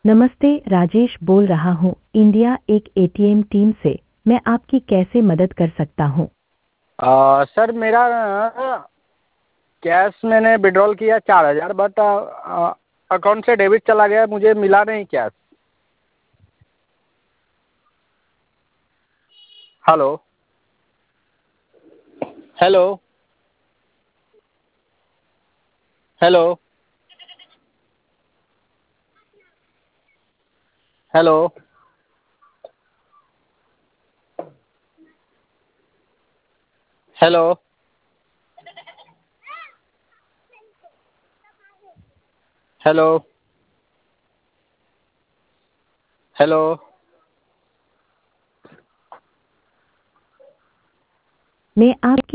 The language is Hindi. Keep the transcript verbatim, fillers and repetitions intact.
नमस्ते, राजेश बोल रहा हूँ इंडिया एक एटीएम टीम से। मैं आपकी कैसे मदद कर सकता हूँ? आ, सर मेरा कैश मैंने विड्रॉल किया चार हज़ार बट अकाउंट से डेबिट चला गया, मुझे मिला नहीं cash. Hello hello hello hello hello hello hello मैं आपकी